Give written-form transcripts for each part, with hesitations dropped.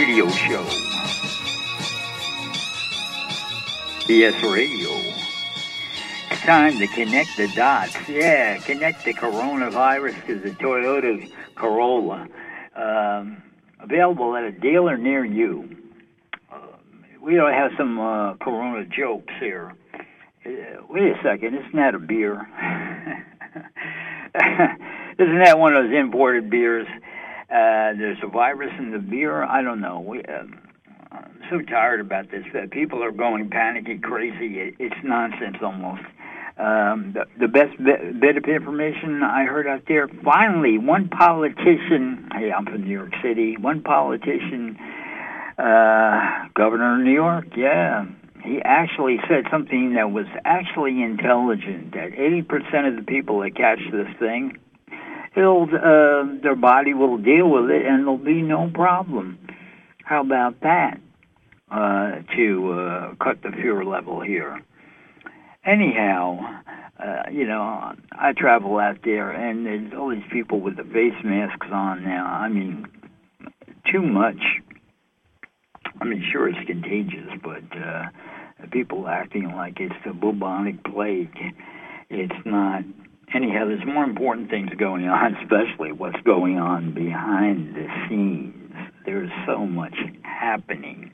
radio show. BS Radio. It's time to connect the dots. Yeah, connect the coronavirus to the Toyota Corolla. Available at a dealer near you. We don't have some Corona jokes here. Wait a second, isn't that a beer? Isn't that one of those imported beers? There's a virus in the beer. I don't know. I'm so tired about this. People are going panicky, crazy. It's nonsense almost. The best bit of information I heard out there, finally, one politician, hey, I'm from New York City, one politician, governor of New York, yeah, he actually said something that was actually intelligent, that 80% of the people that catch this thing, their body will deal with it and there'll be no problem. How about that? To cut the fear level here. Anyhow, I travel out there, and there's all these people with the face masks on now. I mean, too much. I mean, sure, it's contagious, but people acting like it's the bubonic plague. It's not. Anyhow, there's more important things going on, especially what's going on behind the scenes. There's so much happening.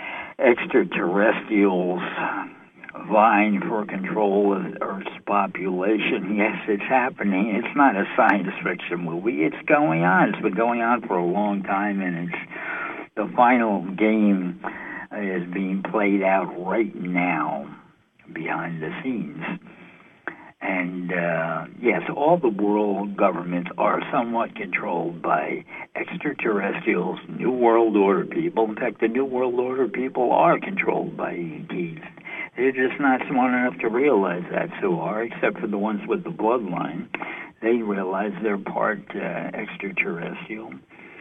Extraterrestrials vying for control of Earth's population. Yes, it's happening. It's not a science fiction movie. It's going on. It's been going on for a long time, and it's the final game is being played out right now behind the scenes. And, yes, all the world governments are somewhat controlled by extraterrestrials, New World Order people. In fact, the New World Order people are controlled by ETs. They're just not smart enough to realize that so are, except for the ones with the bloodline. They realize they're part extraterrestrial.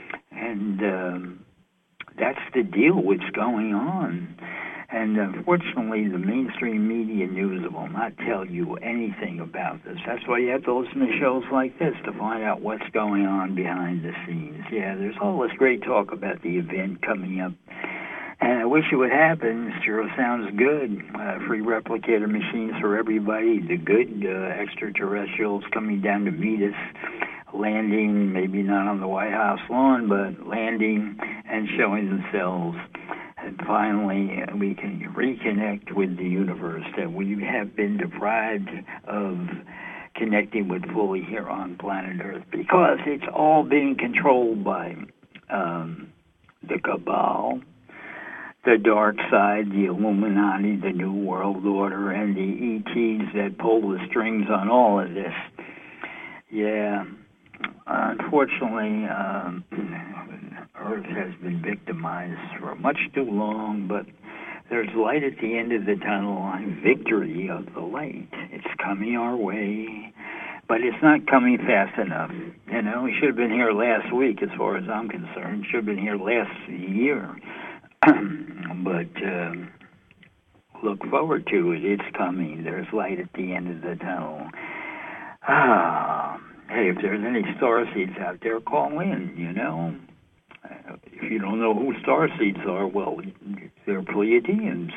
And that's the deal what's going on. And unfortunately, the mainstream media news will not tell you anything about this. That's why you have to listen to shows like this to find out what's going on behind the scenes. Yeah, there's all this great talk about the event coming up. And I wish it would happen. It sure sounds good. Free replicator machines for everybody. The good extraterrestrials coming down to meet us, landing, maybe not on the White House lawn, but landing and showing themselves. And finally, we can reconnect with the universe that we have been deprived of connecting with fully here on planet Earth, because it's all being controlled by the cabal, the dark side, the Illuminati, the New World Order, and the ETs that pull the strings on all of this. Yeah, unfortunately, Earth has been victimized for much too long, but there's light at the end of the tunnel, victory of the light. It's coming our way, but it's not coming fast enough. You know, we should have been here last week, as far as I'm concerned. Should have been here last year. But look forward to it. It's coming. There's light at the end of the tunnel. Hey, if there's any starseeds out there, call in, you know. If you don't know who starseeds are, well, they're Pleiadians.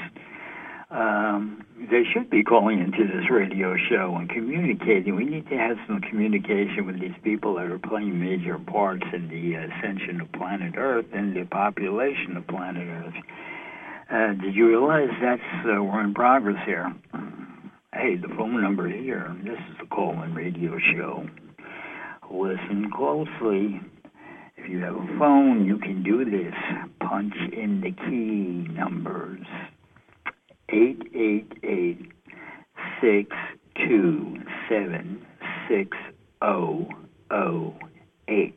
They should be calling into this radio show and communicating. We need to have some communication with these people that are playing major parts in the ascension of planet Earth and the population of planet Earth. Did you realize we're in progress here? Hey, the phone number here, this is the call-in radio show. Listen closely. If you have a phone, you can do this. Punch in the key numbers. 888-627-6008.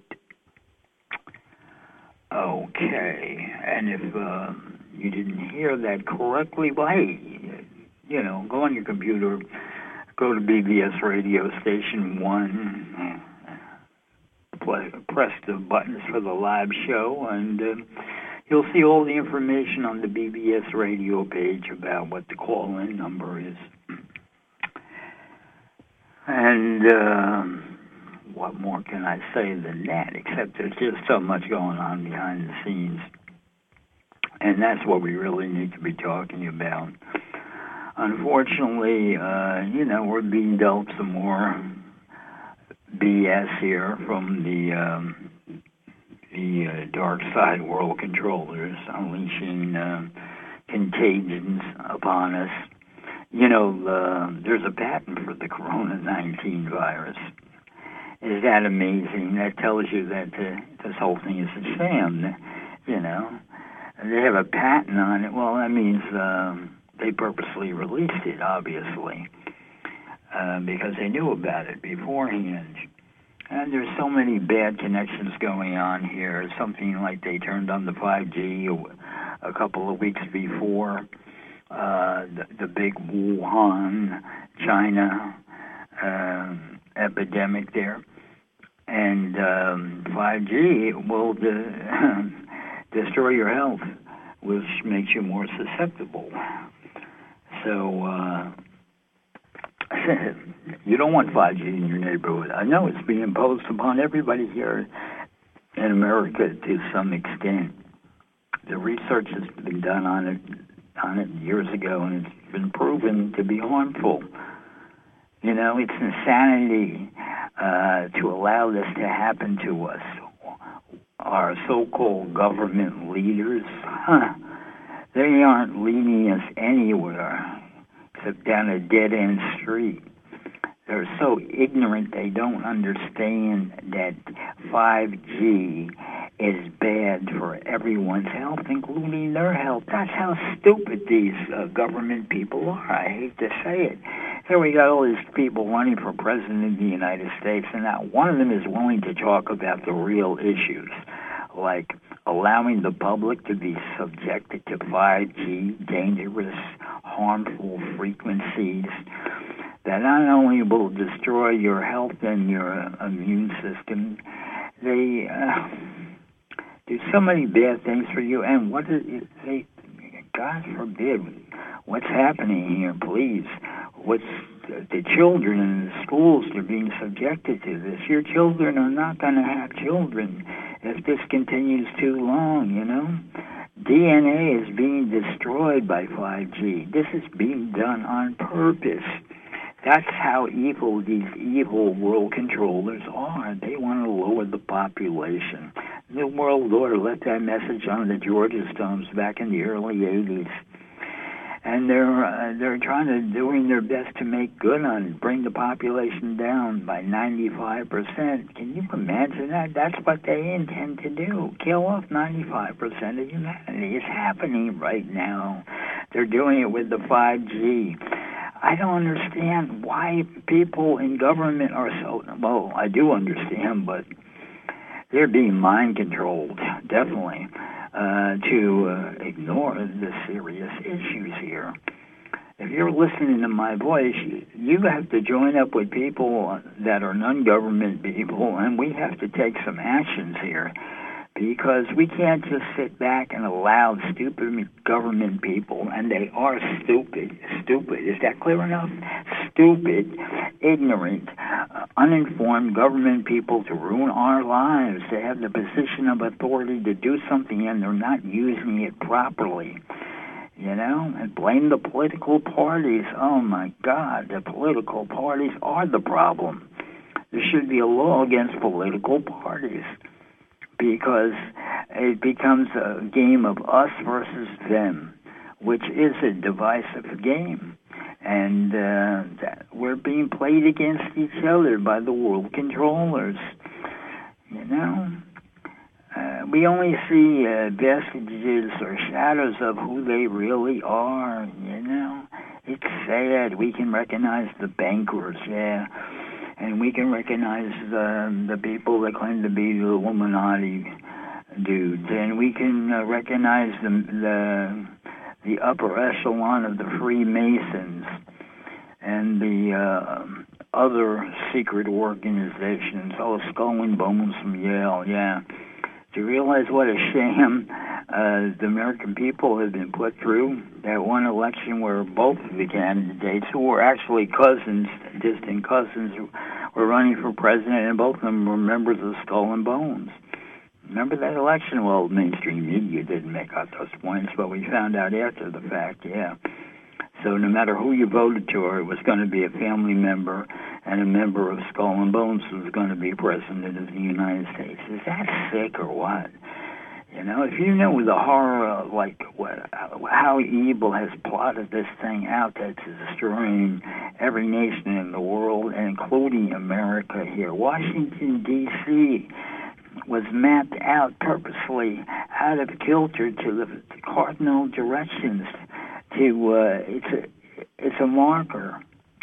Okay, and if you didn't hear that correctly, well, hey, you know, go on your computer, go to BBS radio station 1, press the buttons for the live show, and you'll see all the information on the BBS radio page about what the call-in number is. And what more can I say than that, except there's just so much going on behind the scenes. And that's what we really need to be talking about. Unfortunately, we're being dealt some more BS here from the dark side world controllers, unleashing contagions upon us. There's a patent for the Corona-19 virus. Is that amazing? That tells you that this whole thing is a sham, They have a patent on it. Well, that means they purposely released it, obviously, because they knew about it beforehand. And there's so many bad connections going on here. Something like they turned on the 5G a couple of weeks before the big Wuhan, China epidemic there. And 5G will destroy your health, which makes you more susceptible. So you don't want 5G in your neighborhood. I know it's being imposed upon everybody here in America to some extent. The research has been done on it years ago, and it's been proven to be harmful. It's insanity to allow this to happen to us. Our so-called government leaders, they aren't leading us anywhere except down a dead-end street. They're so ignorant they don't understand that 5G is bad for everyone's health, including their health. That's how stupid these government people are. I hate to say it. Here we got all these people running for president of the United States, and not one of them is willing to talk about the real issues, like allowing the public to be subjected to 5G, dangerous, harmful frequencies that not only will destroy your health and your immune system, they do so many bad things for you. And what is they? God forbid, what's happening here? Please, what's the children in the schools are being subjected to this? Your children are not going to have children if this continues too long. DNA is being destroyed by 5G. This is being done on purpose. That's how evil these evil world controllers are. They want to lower the population. The World Order let that message on the Georgia Stones back in the early 80s. And they're doing their best to make good on it, bring the population down by 95%. Can you imagine that? That's what they intend to do, kill off 95% of humanity. It's happening right now. They're doing it with the 5G. I don't understand why people in government are so, well, I do understand, but they're being mind controlled, definitely, to ignore the serious issues here. If you're listening to my voice, you have to join up with people that are non-government people, and we have to take some actions here, because we can't just sit back and allow stupid government people, and they are stupid, is that clear enough? Stupid, ignorant, uninformed government people to ruin our lives. They have the position of authority to do something, and they're not using it properly. And blame the political parties. Oh, my God, the political parties are the problem. There should be a law against political parties, because it becomes a game of us versus them, which is a divisive game. And we're being played against each other by the world controllers. We only see vestiges or shadows of who they really are, It's sad. We can recognize the bankers, and we can recognize the people that claim to be the Illuminati dudes, and we can recognize the upper echelon of the Freemasons and the other secret organizations. Skull and Bones from Yale, Do you realize what a sham the American people have been put through? That one election where both of the candidates, who were actually cousins, distant cousins, were running for president, and both of them were members of Skull and Bones. Remember that election? Well, mainstream media didn't make out those points, but we found out after the fact, yeah. So no matter who you voted for, it was going to be a family member and a member of Skull and Bones who was going to be president of the United States. Is that sick or what? You know, if you know the horror of, like, how evil has plotted this thing out that's destroying every nation in the world, including America here. Washington, D.C. was mapped out purposely out of kilter to the cardinal directions. It's a marker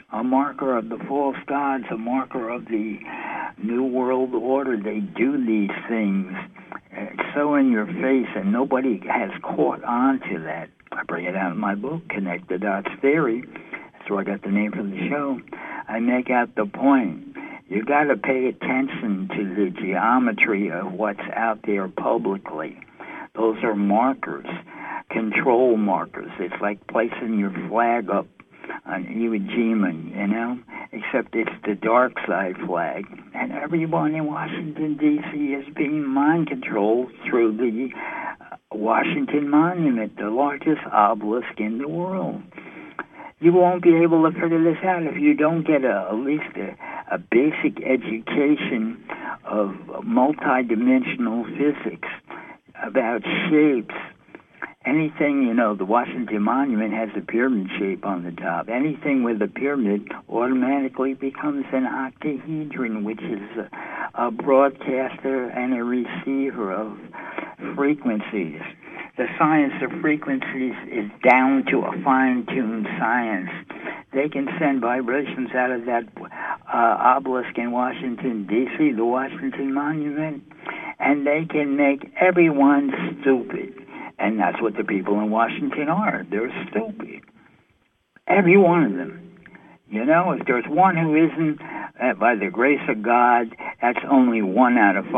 of the false gods, a marker of the New World Order. They do these things. It's so in your face, and nobody has caught on to that. I bring it out in my book, Connect the Dots Theory. That's where I got the name for the show. I make out the point. You got to pay attention to the geometry of what's out there publicly. Those are markers, control markers. It's like placing your flag up on Iwo Jima, you know, except it's the dark side flag. And everyone in Washington, D.C. is being mind controlled through the Washington Monument, the largest obelisk in the world. You won't be able to figure this out if you don't get at least a basic education of multidimensional physics about shapes. Anything, you know, the Washington Monument has a pyramid shape on the top. Anything with a pyramid automatically becomes an octahedron, which is a broadcaster and a receiver of frequencies. The science of frequencies is down to a fine-tuned science. They can send vibrations out of that obelisk in Washington, D.C., the Washington Monument, and they can make everyone stupid. And that's what the people in Washington are. They're stupid. Every one of them. You know, if there's one who isn't, by the grace of God, that's only 1 out of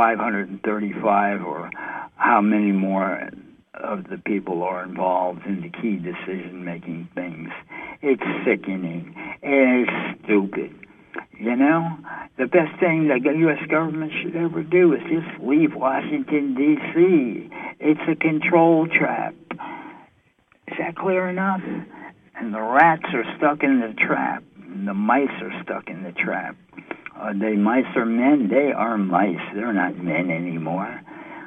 535, or how many more of the people are involved in the key decision-making things. It's sickening. It is stupid. You know, the best thing the U.S. government should ever do is just leave Washington, D.C. It's a control trap. Is that clear enough? And the rats are stuck in the trap. And the mice are stuck in the trap. Are they mice or men? They are mice. They're not men anymore.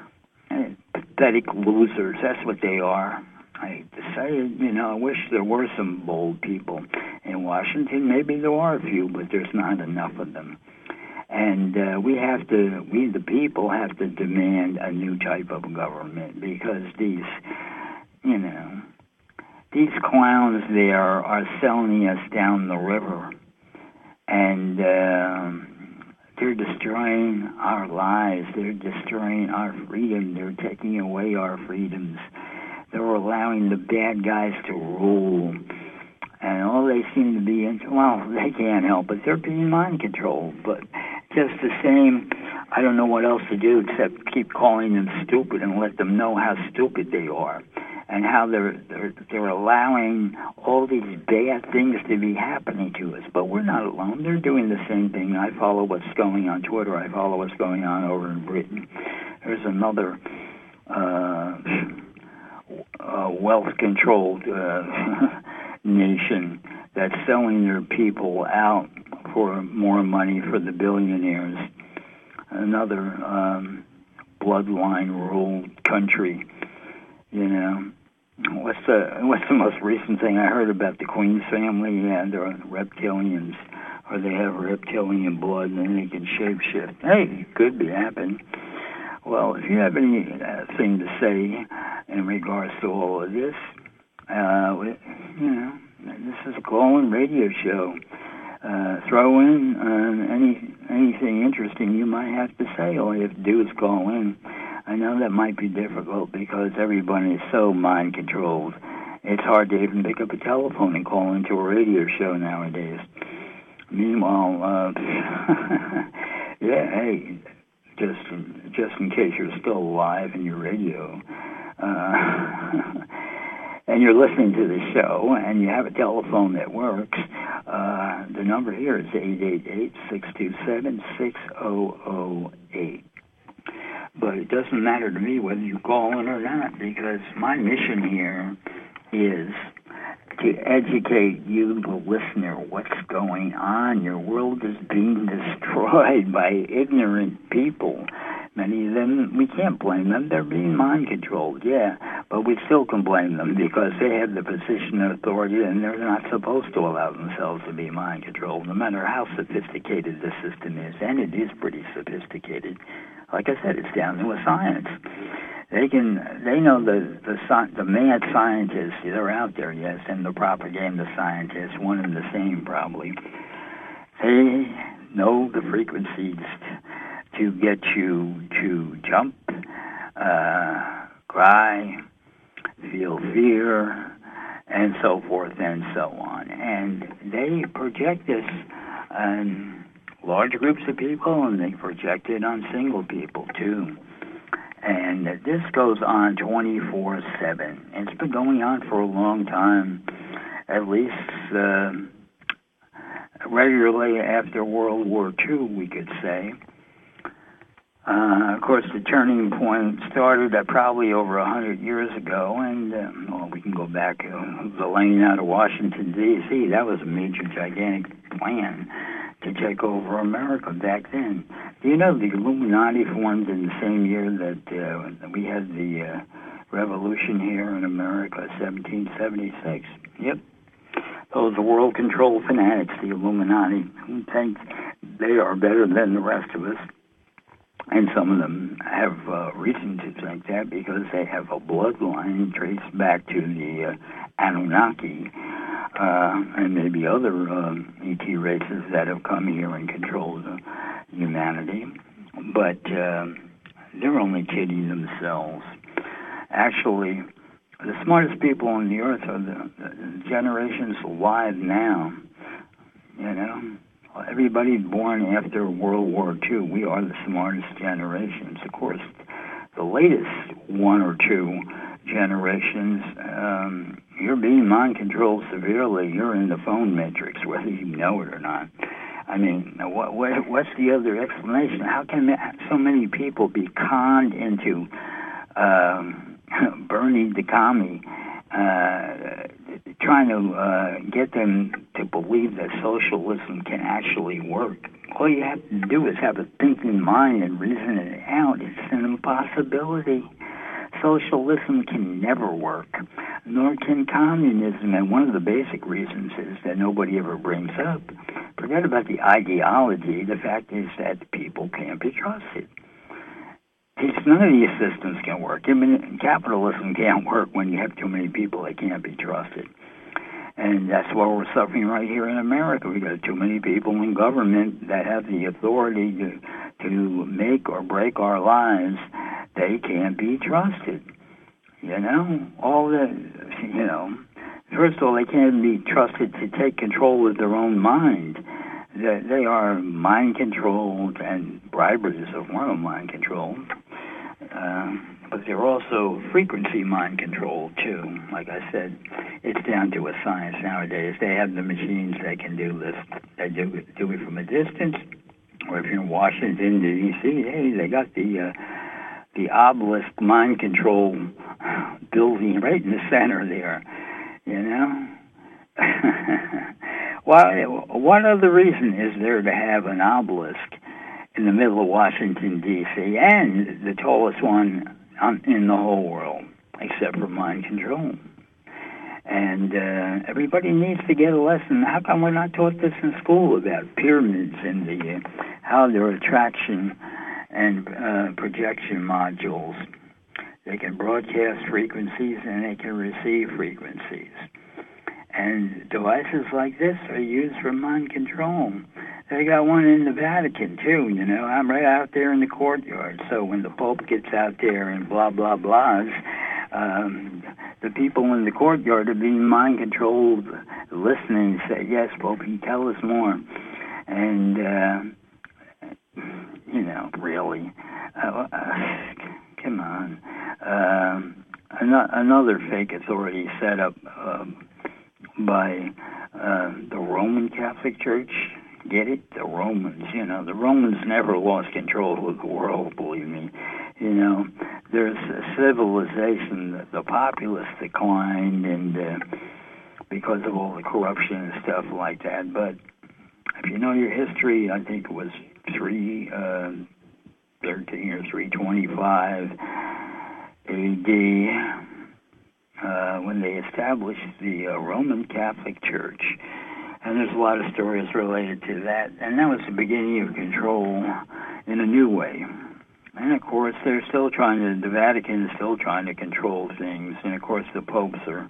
Pathetic losers. That's what they are. I hate to say it, you know, I wish there were some bold people in Washington. Maybe there are a few, but there's not enough of them. And we, the people, have to demand a new type of government, because these, you know, these clowns there are selling us down the river. And they're destroying our lives. They're destroying our freedom. They're taking away our freedoms. They're allowing the bad guys to rule. And all they seem to be, well, they can't help it. They're being mind controlled. But just the same, I don't know what else to do except keep calling them stupid and let them know how stupid they are, and how they're allowing all these bad things to be happening to us. But we're not alone. They're doing the same thing. I follow what's going on Twitter. I follow what's going on over in Britain. There's another wealth-controlled nation that's selling their people out for more money for the billionaires. Another bloodline-ruled country. You know, what's the most recent thing I heard about the Queen's family? Yeah, they're reptilians, or they have reptilian blood, and they can shapeshift. Hey, it could be happening. Well, if you have anything to say in regards to all of this, you know, this is a call-in radio show. Throw in anything interesting you might have to say. All you have to do is call in. I know that might be difficult because everybody is so mind-controlled. It's hard to even pick up a telephone and call into a radio show nowadays. Meanwhile, yeah, hey, just in case you're still alive in your radio, and you're listening to the show, and you have a telephone that works, the number here is 888-627-6008. But it doesn't matter to me whether you call in or not, because my mission here is to educate you, the listener, what's going on. Your world is being destroyed by ignorant people. Many of them, we can't blame them. They're being mind-controlled, yeah. But we still can blame them because they have the position of authority and they're not supposed to allow themselves to be mind-controlled, no matter how sophisticated the system is. And it is pretty sophisticated. Like I said, it's down to a science. They know the mad scientists, they're out there, yes, and the propaganda scientists, one and the same probably. They know the frequencies to get you to jump, cry, feel fear, and so forth and so on. And they project this on large groups of people, and they project it on single people, too. And this goes on 24/7. It's been going on for a long time, at least regularly after World War II, we could say. Of course, the turning point started probably over 100 years ago, and we can go back the laying out of Washington, D.C. That was a major, gigantic plan to take over America back then. Do you know the Illuminati formed in the same year that we had the revolution here in America, 1776? Yep. Those are world control fanatics, the Illuminati, who think they are better than the rest of us. And some of them have reason to think that because they have a bloodline traced back to the Anunnaki and maybe other ET races that have come here and controlled humanity. But they're only kidding themselves. Actually, the smartest people on the earth are the generations alive now, you know. Everybody born after World War II, we are the smartest generations. Of course, the latest one or two generations, you're being mind-controlled severely. You're in the phone matrix, whether you know it or not. I mean, what's the other explanation? How can so many people be conned into Bernie the commie, trying to get them to believe that socialism can actually work? All you have to do is have a thinking mind and reason it out. It's an impossibility. Socialism can never work, nor can communism. And one of the basic reasons is that nobody ever brings up. Forget about the ideology. The fact is that people can't be trusted. None of these systems can work. I mean, capitalism can't work when you have too many people that can't be trusted. And that's what we're suffering right here in America. We got too many people in government that have the authority to make or break our lives. They can't be trusted. You know, first of all, they can't be trusted to take control of their own mind. They are mind-controlled, and bribery is a form of mind-control. But they're also frequency mind-controlled, too. Like I said, it's down to a science nowadays. They have the machines that can do this. They do it from a distance. Or if you're in Washington, D.C., hey, they got the obelisk mind control building right in the center there, you know? What other reason is there to have an obelisk in the middle of Washington, D.C., and the tallest one in the whole world, except for mind control? And everybody needs to get a lesson. How come we're not taught this in school about pyramids and how their attraction and projection modules? They can broadcast frequencies and they can receive frequencies. And devices like this are used for mind control. They got one in the Vatican, too, you know. I'm right out there in the courtyard. So when the Pope gets out there and blah, blah, blahs, the people in the courtyard are being mind-controlled, listening and say, yes, Pope, you tell us more. And, really, come on. Another fake authority set up by the Roman Catholic Church. Get it? The Romans. The Romans never lost control of the world, believe me. You know, there's a civilization, the populace declined, and because of all the corruption and stuff like that. But if you know your history, I think it was 313 or 325 A.D. When they established the Roman Catholic Church. And there's a lot of stories related to that. And that was the beginning of control in a new way. And, of course, the Vatican is still trying to control things. And, of course, the popes are,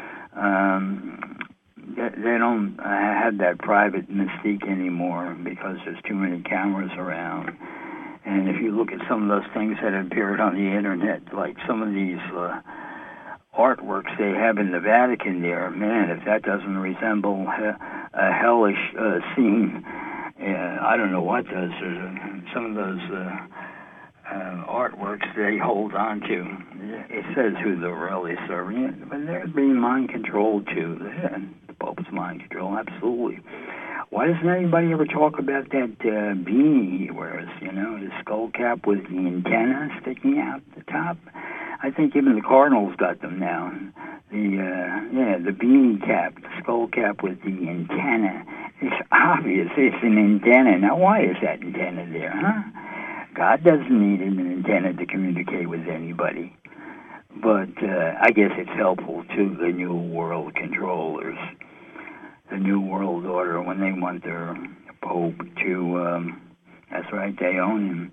they don't have that private mystique anymore because there's too many cameras around. And if you look at some of those things that appeared on the Internet, like some of these artworks they have in the Vatican there, man, if that doesn't resemble a hellish scene, I don't know what does. Some of those artworks they hold on to, it says who they're really serving, but they're being mind-controlled too. The Pope's mind control, absolutely. Why doesn't anybody ever talk about that beanie he wears, the skull cap with the antenna sticking out the top? I think even the Cardinals got them now. The beanie cap, the skull cap with the antenna. It's obvious it's an antenna. Now, why is that antenna there, huh? God doesn't need an antenna to communicate with anybody. But I guess it's helpful to the New World controllers, the New World Order, when they want their Pope to, that's right, they own him,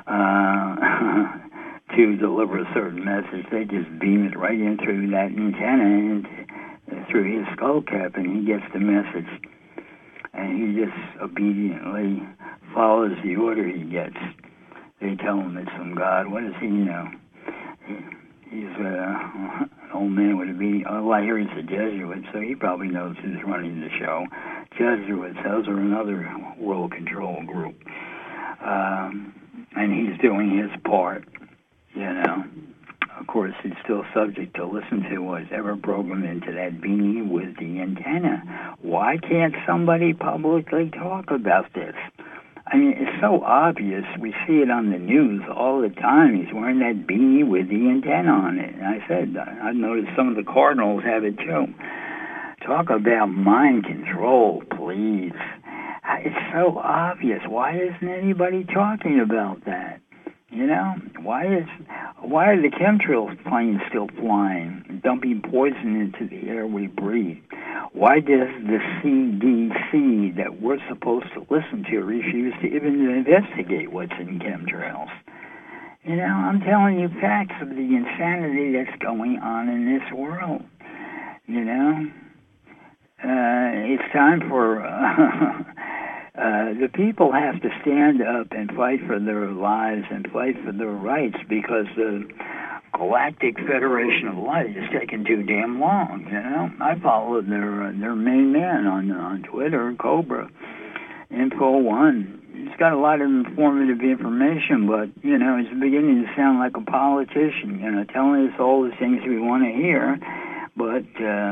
to deliver a certain message. They just beam it right in through that antenna and through his skull cap, and he gets the message. And he just obediently follows the order he gets. They tell him it's from God. What does he know? He's an old man with a beanie. Oh, I hear he's a Jesuit, so he probably knows who's running the show. Jesuits, those are another world control group. And he's doing his part. Of course, he's still subject to listen to whatever programmed into that beanie with the antenna. Why can't somebody publicly talk about this? I mean, it's so obvious. We see it on the news all the time. He's wearing that beanie with the antenna on it. And I said, I've noticed some of the Cardinals have it too. Talk about mind control, please. It's so obvious. Why isn't anybody talking about that? Why are the chemtrails planes still flying, dumping poison into the air we breathe? Why does the CDC that we're supposed to listen to refuse to even investigate what's in chemtrails? I'm telling you facts of the insanity that's going on in this world. It's time for the people have to stand up and fight for their lives and fight for their rights, because the Galactic Federation of Light is taking too damn long. I follow their main man on Twitter, Cobra Info One. He's got a lot of informative information, but he's beginning to sound like a politician. Telling us all the things we want to hear, but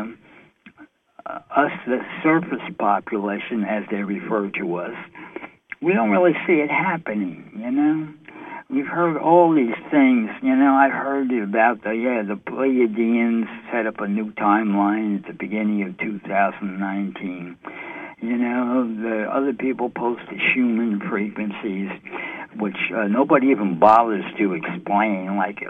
us, the surface population, as they refer to us, we don't really see it happening, We've heard all these things, I've heard about the Pleiadians set up a new timeline at the beginning of 2019. The other people post the Schumann frequencies, which nobody even bothers to explain. Like,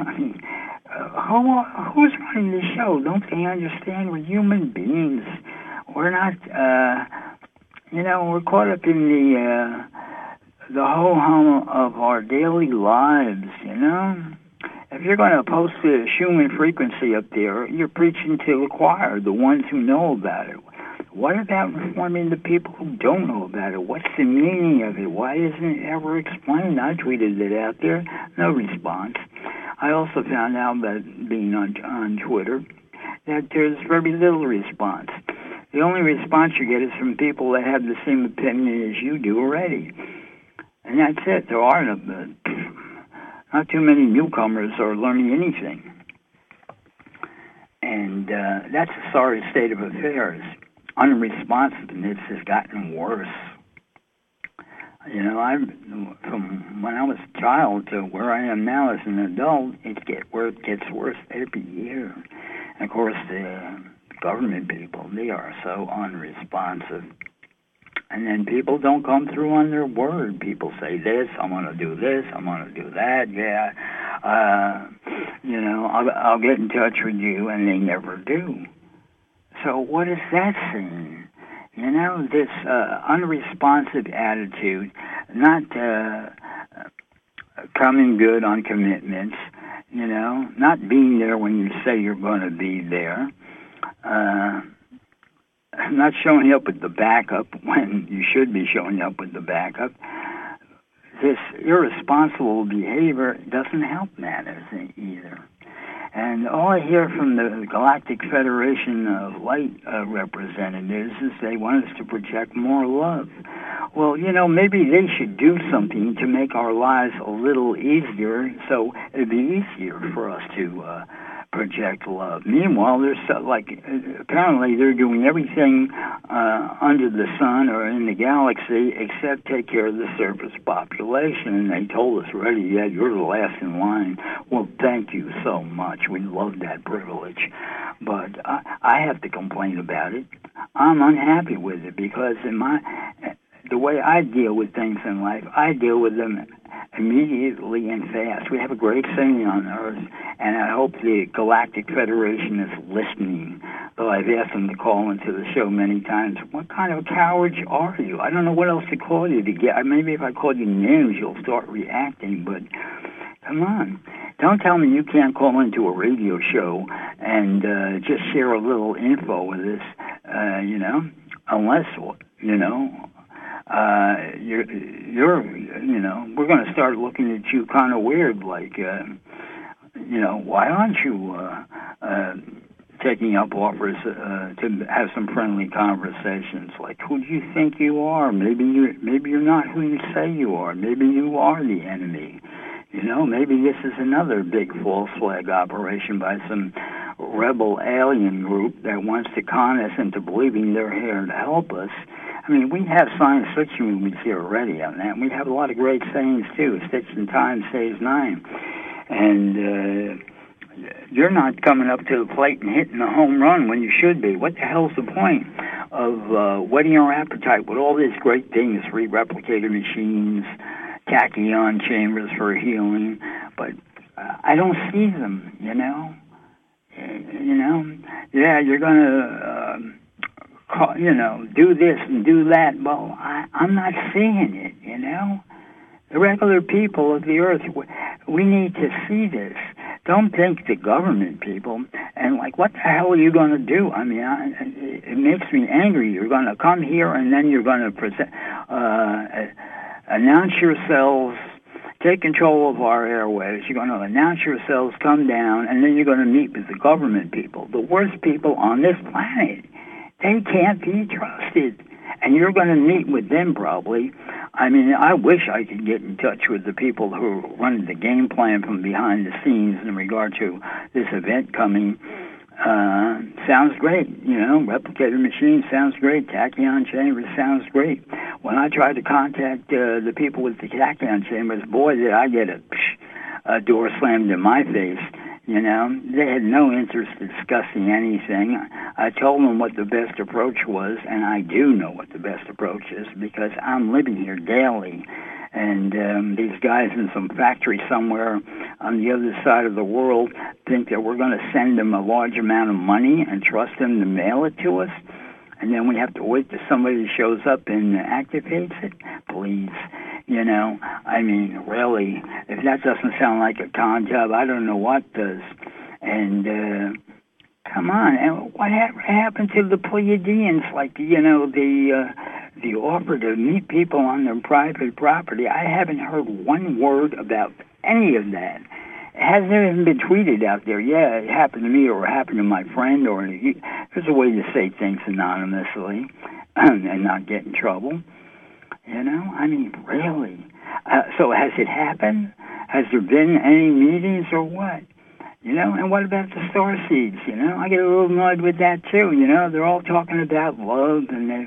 who's running the show? Don't they understand we're human beings? We're not, we're caught up in the ho-hum of our daily lives, If you're going to post the Schumann frequency up there, you're preaching to the choir, the ones who know about it. What about informing the people who don't know about it? What's the meaning of it? Why isn't it ever explained? I tweeted it out there. No response. I also found out that, being on Twitter, that there's very little response. The only response you get is from people that have the same opinion as you do already. And that's it. There are not too many newcomers are learning anything. And that's a sorry state of affairs. Unresponsiveness has gotten worse. You know, from when I was a child to where I am now as an adult, it gets worse every year. And of course, the government people, they are so unresponsive. And then people don't come through on their word. People say this, I want to do this, I want to do that. Yeah, you know, I'll get in touch with you, and they never do. So what is that saying? You know, this unresponsive attitude, not coming good on commitments, you know, not being there when you say you're going to be there, not showing up with the backup when you should be showing up with the backup. This irresponsible behavior doesn't help matters either. And all I hear from the Galactic Federation of Light representatives is they want us to project more love. Well, you know, maybe they should do something to make our lives a little easier, so it'd be easier for us to project love. Meanwhile, apparently they're doing everything under the sun or in the galaxy except take care of the surface population. And they told us already, yeah, you're the last in line. Well, thank you so much. We love that privilege. But I have to complain about it. I'm unhappy with it because the way I deal with things in life, I deal with them immediately and fast. We have a great saying on Earth, and I hope the Galactic Federation is listening, though I've asked them to call into the show many times. What kind of a coward are you? I don't know what else to call you to get. Maybe if I call you names, you'll start reacting, but come on. Don't tell me you can't call into a radio show and just share a little info with us, you know, unless, you know, you're, you know, we're going to start looking at you kind of weird, like, you know, why aren't you taking up offers to have some friendly conversations? Like, who do you think you are? Maybe you're not who you say you are. Maybe you are the enemy. You know, maybe this is another big false flag operation by some rebel alien group that wants to con us into believing they're here to help us. I mean, we have science fiction movies here already on that. We have a lot of great sayings, too. Stitch in time saves 9. And you're not coming up to the plate and hitting a home run when you should be. What the hell's the point of whetting our appetite with all these great things, replicator machines, tachyon chambers for healing, but I don't see them, you know? You know? Yeah, you're going to... you know, do this and do that. Well, I'm not seeing it, you know. The regular people of the earth, we need to see this. Don't think the government people, and like, what the hell are you going to do? I mean, it makes me angry. You're going to come here and then you're going to announce yourselves, take control of our airways. You're going to announce yourselves, come down, and then you're going to meet with the government people, the worst people on this planet. They can't be trusted. And you're going to meet with them probably. I mean, I wish I could get in touch with the people who run the game plan from behind the scenes in regard to this event coming. Sounds great, you know, replicator machine sounds great, tachyon chambers sounds great. When I tried to contact the people with the tachyon chambers, boy, did I get a door slammed in my face. You know, they had no interest in discussing anything. I told them what the best approach was, and I do know what the best approach is because I'm living here daily. And these guys in some factory somewhere on the other side of the world think that we're going to send them a large amount of money and trust them to mail it to us. And then we have to wait till somebody shows up and activates it? Please. You know, I mean, really, if that doesn't sound like a con job, I don't know what does. And, come on, and what happened to the Pleiadians? Like, you know, the offer to meet people on their private property. I haven't heard one word about any of that. It hasn't even been tweeted out there. Yeah, it happened to me or it happened to my friend. Or there's a way to say things anonymously and not get in trouble. You know, I mean, really. So has it happened? Has there been any meetings or what? You know, and what about the starseeds? You know, I get a little annoyed with that too. You know, they're all talking about love and they've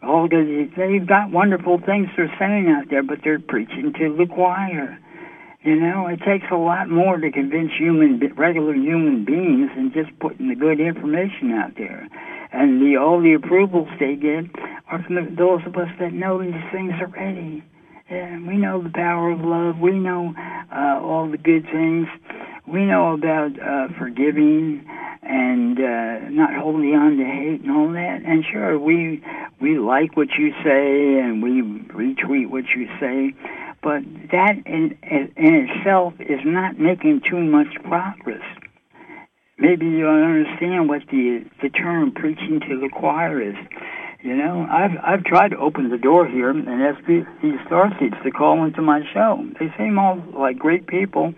All they've got wonderful things they're saying out there, but they're preaching to the choir. You know, it takes a lot more to convince regular human beings than just putting the good information out there. And all the approvals they get are from those of us that know these things already. Yeah, we know the power of love. We know all the good things. We know about forgiving and not holding on to hate and all that. And sure, we like what you say and we retweet what you say, but that in itself is not making too much progress. Maybe you don't understand what the term preaching to the choir is. You know, I've tried to open the door here and ask these starseeds to call into my show. They seem all like great people,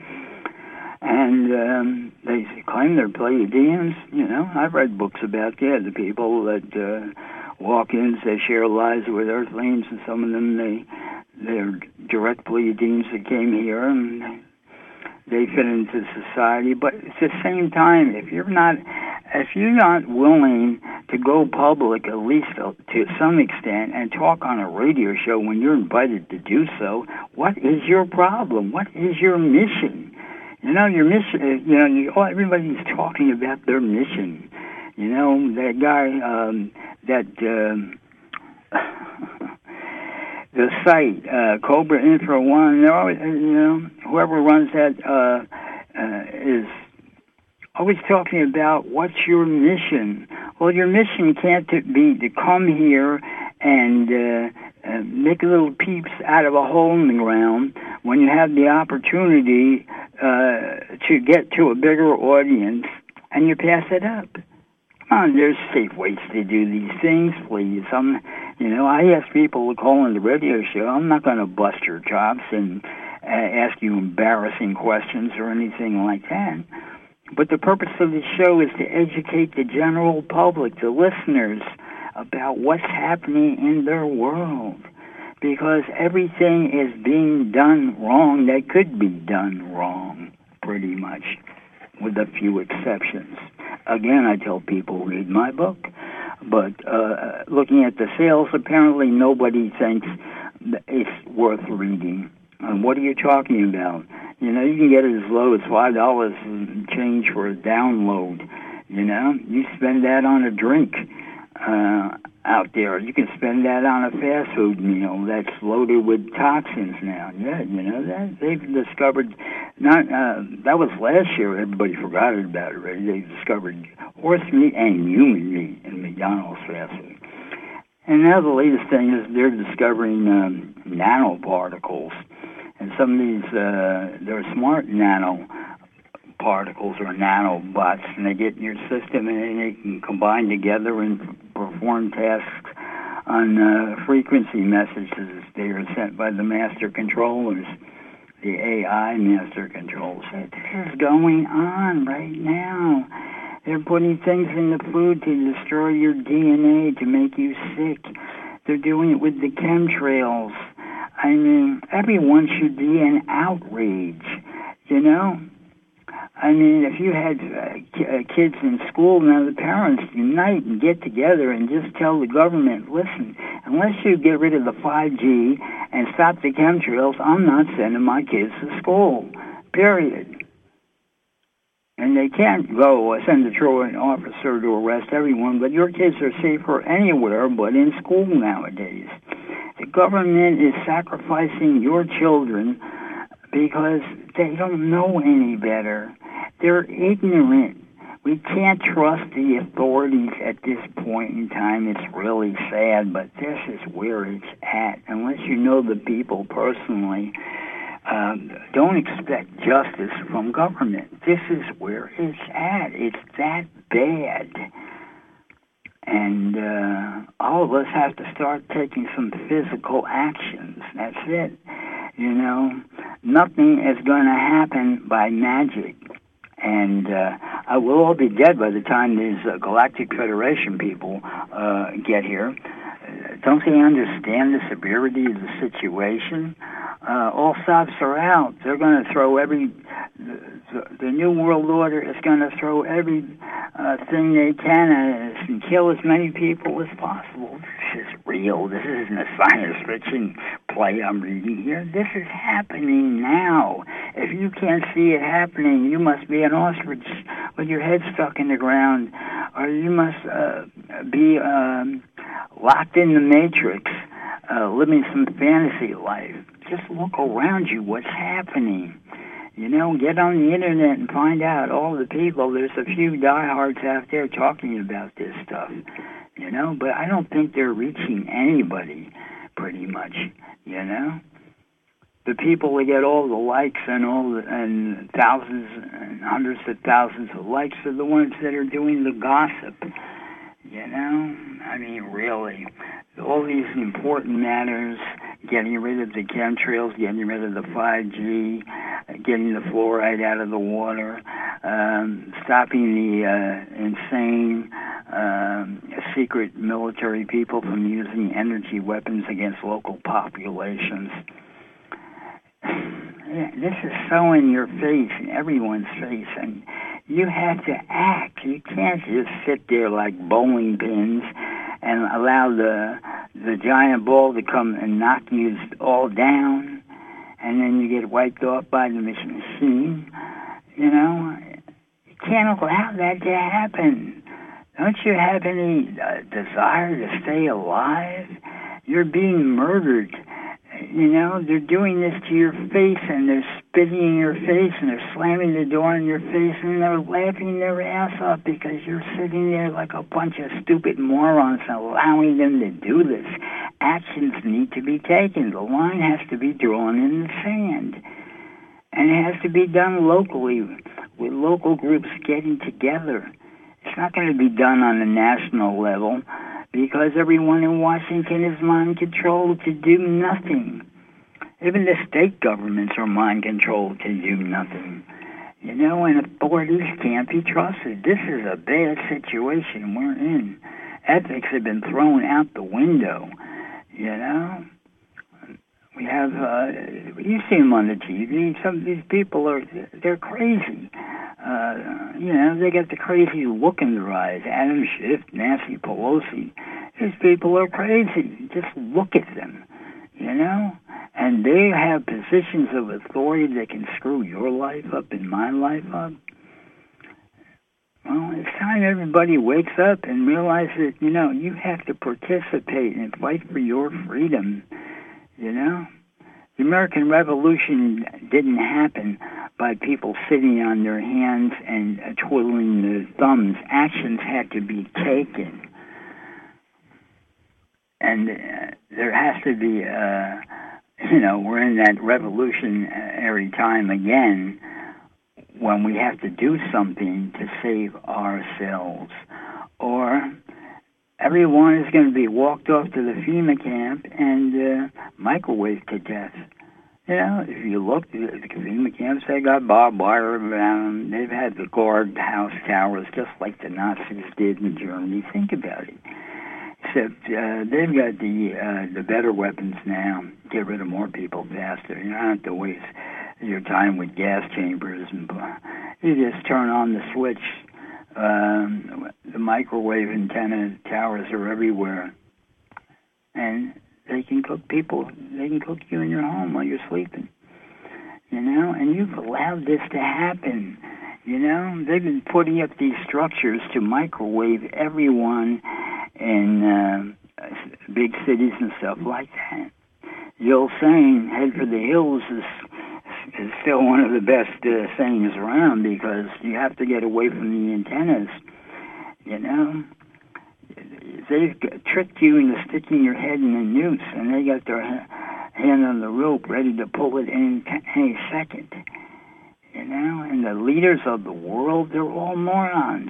and they claim they're Pleiadians. You know, I've read books about the people that walk in, they share lives with Earthlings, and some of them they're direct Pleiadians that came here and they fit into society. But at the same time, if you're not willing to go public, at least to some extent, and talk on a radio show when you're invited to do so, what is your problem? What is your mission? You know, your mission, everybody's talking about their mission. You know, that guy, the site, Cobra Info One, they're always, whoever runs that is always talking about what's your mission. Well, your mission can't be to come here and make little peeps out of a hole in the ground when you have the opportunity to get to a bigger audience and you pass it up. Come on, there's safe ways to do these things, please. I ask people to call in the radio show. I'm not going to bust your chops and ask you embarrassing questions or anything like that. But the purpose of the show is to educate the general public, the listeners, about what's happening in their world. Because everything is being done wrong that could be done wrong, pretty much, with a few exceptions. Again, I tell people, read my book. But looking at the sales, apparently nobody thinks it's worth reading. And what are you talking about? You know, you can get it as low as $5 and change for a download. You know, you spend that on a drink out there. You can spend that on a fast food meal that's loaded with toxins now. Yeah, you know that they've discovered. That was last year. Everybody forgot about it already. They discovered horse meat and human meat in McDonald's fast food. And now the latest thing is they're discovering nanoparticles. And some of these, they're smart nanoparticles or nanobots, and they get in your system and they can combine together and perform tasks on frequency messages they are sent by the master controllers, the AI master controllers. This is going on right now. They're putting things in the food to destroy your DNA, to make you sick. They're doing it with the chemtrails. I mean, everyone should be in outrage, you know? I mean, if you had kids in school, now the parents unite and get together and just tell the government, listen, unless you get rid of the 5G and stop the chemtrails, I'm not sending my kids to school, period. And they can't go send a truant officer to arrest everyone, but your kids are safer anywhere but in school nowadays. The government is sacrificing your children because they don't know any better. They're ignorant. We can't trust the authorities at this point in time. It's really sad, but this is where it's at. Unless you know the people personally, don't expect justice from government. This is where it's at. It's that bad. And all of us have to start taking some physical actions. That's it. You know, nothing is going to happen by magic. And we'll all be dead by the time these Galactic Federation people get here. Don't they understand the severity of the situation? All stops are out. They're going to throw the New World Order is going to throw every thing they can at us and kill as many people as possible. This is real. real. This isn't a science fiction play I'm reading here. This is happening now. If you can't see it happening, you must be an ostrich with your head stuck in the ground, or you must be locked in the matrix, living some fantasy life. Just look around you. What's happening? You know, get on the internet and find out all the people. There's a few diehards out there talking about this stuff, you know, but I don't think they're reaching anybody, pretty much, you know. The people that get all the likes and thousands and hundreds of thousands of likes are the ones that are doing the gossip, you know. I mean, really, all these important matters, getting rid of the chemtrails, getting rid of the 5G, getting the fluoride out of the water, stopping the insane secret military people from using energy weapons against local populations. This is so in your face, in everyone's face, and you have to act. You can't just sit there like bowling pins and allow the giant ball to come and knock you all down, and then you get wiped off by the machine. You know, you can't allow that to happen. Don't you have any desire to stay alive? You're being murdered. You know, they're doing this to your face, and they're spitting in your face, and they're slamming the door in your face, and they're laughing their ass off because you're sitting there like a bunch of stupid morons allowing them to do this. Actions need to be taken. The line has to be drawn in the sand. And it has to be done locally, with local groups getting together. It's not going to be done on a national level, because everyone in Washington is mind-controlled to do nothing. Even the state governments are mind-controlled to do nothing. You know, and authorities can't be trusted. This is a bad situation we're in. Ethics have been thrown out the window, you know. We have, you see them on the TV. Some of these people they're crazy. You know, they got the crazy look in their eyes. Adam Schiff, Nancy Pelosi. These people are crazy. Just look at them, you know? And they have positions of authority that can screw your life up and my life up. Well, it's time everybody wakes up and realizes that, you know, you have to participate and fight for your freedom, you know? The American Revolution didn't happen by people sitting on their hands and twiddling their thumbs. Actions had to be taken. And there has to be, you know, we're in that revolutionary time again when we have to do something to save ourselves. Or everyone is going to be walked off to the FEMA camp and microwaved to death. You know, if you look, the FEMA camps, they got barbed wire around them. They've had the guardhouse towers just like the Nazis did in Germany. Think about it. Except they've got the better weapons now. Get rid of more people faster. You don't have to waste your time with gas chambers. And you just turn on the switch. The microwave antenna towers are everywhere, and they can cook people. They can cook you in your home while you're sleeping. You know, and you've allowed this to happen. You know, they've been putting up these structures to microwave everyone in big cities and stuff like that. The old saying, "Head for the hills," is still one of the best sayings around, because you have to get away from the antennas. You know, they've tricked you into sticking your head in a noose, and they got their hand on the rope ready to pull it any second. You know, and the leaders of the world, they're all morons.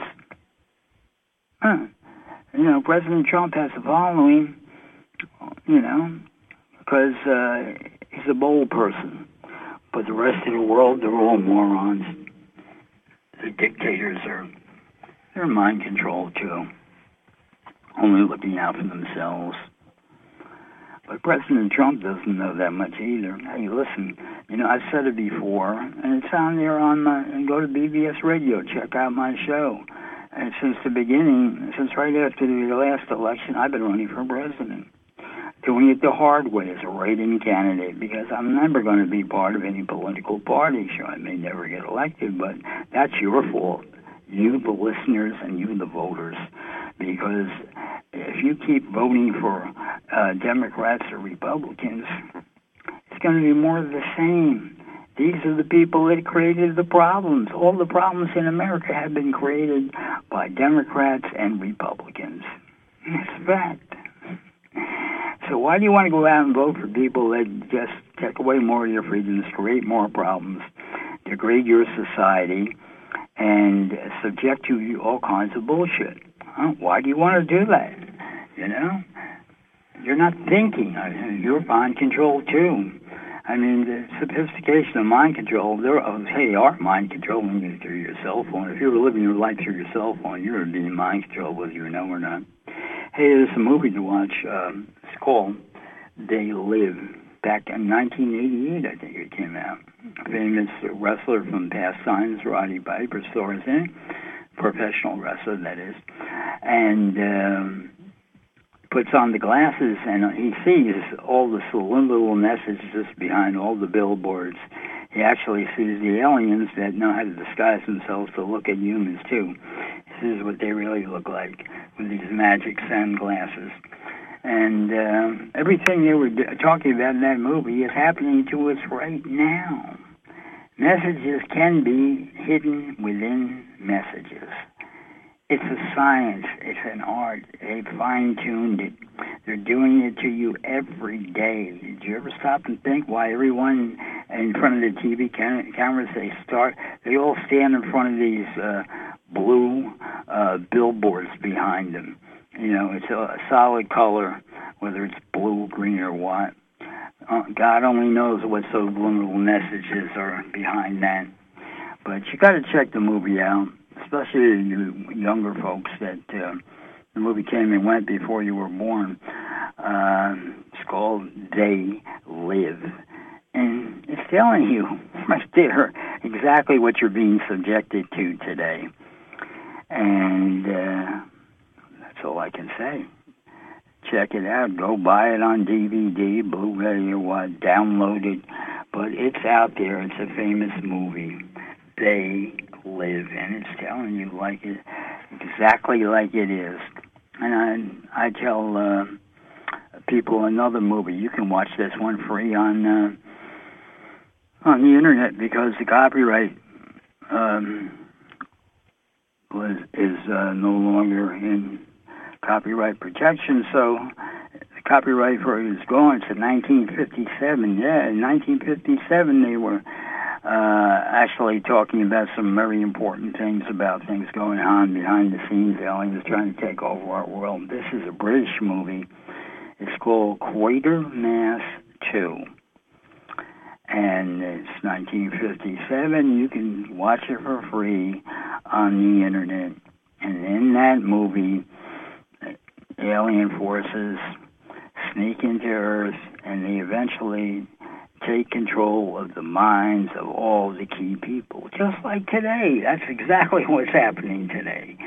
You know, President Trump has a following, you know, because he's a bold person. But the rest of the world, they're all morons. The dictators they're mind controlled too, only looking out for themselves. But President Trump doesn't know that much either. Hey, listen, you know, I've said it before, and it's on there and go to BBS Radio, check out my show. And since the beginning, since right after the last election, I've been running for president. doing it the hard way as a write-in candidate, because I'm never going to be part of any political party. Sure, I may never get elected, but that's your fault. You, the listeners, and you, the voters. Because if you keep voting for Democrats or Republicans, it's going to be more of the same. These are the people that created the problems. All the problems in America have been created by Democrats and Republicans. It's a fact. So why do you want to go out and vote for people that just take away more of your freedoms, create more problems, degrade your society, and subject you to all kinds of bullshit? Why do you want to do that? You know? You're not thinking. You're mind control, too. I mean, the sophistication of mind control, they are mind controlling you through your cell phone. If you were living your life through your cell phone, you're being mind controlled whether you know or not. Hey, there's a movie to watch. It's called They Live. Back in 1988, I think it came out. A famous wrestler from past times, Roddy Piper, stars in it. Professional wrestler, that is. And puts on the glasses, and he sees all the subliminal messages behind all the billboards. He actually sees the aliens that know how to disguise themselves to look at humans, too. This is what they really look like with these magic sunglasses. And everything they were talking about in that movie is happening to us right now. Messages can be hidden within messages. It's a science. It's an art. They've fine-tuned it. They're doing it to you every day. Did you ever stop and think why everyone in front of the TV cameras, they all stand in front of these blue billboards behind them? You know, it's a solid color, whether it's blue, green, or what. God only knows what subliminal messages are behind that. But you got to check the movie out, especially you younger folks that the movie came and went before you were born. It's called They Live. And it's telling you right there exactly what you're being subjected to today. And that's all I can say. Check it out. Go buy it on DVD, Blu-ray, or what. Download it. But it's out there. It's a famous movie. They Live. And it's telling you like it, exactly like it is. And I tell people another movie. You can watch this one free on the internet because the copyright is no longer in copyright protection, so the copyright for it is gone. It's in 1957. Yeah, in 1957 they were actually talking about some very important things about things going on behind the scenes. Aliens trying to take over our world. This is a British movie. It's called Quatermass 2. And it's 1957. You can watch it for free on the internet. And in that movie, alien forces sneak into Earth, and they eventually take control of the minds of all the key people, just like today. That's exactly what's happening today.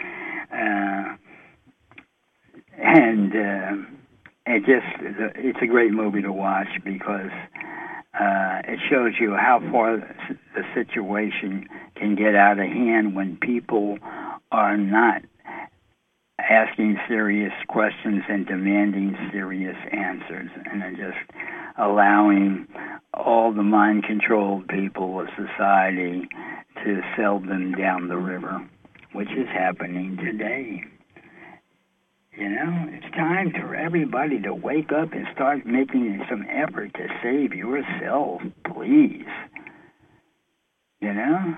It's a great movie to watch because it shows you how far the situation can get out of hand when people are not asking serious questions and demanding serious answers, and are just allowing all the mind-controlled people of society to sell them down the river, which is happening today. You know, it's time for everybody to wake up and start making some effort to save yourself, please. You know?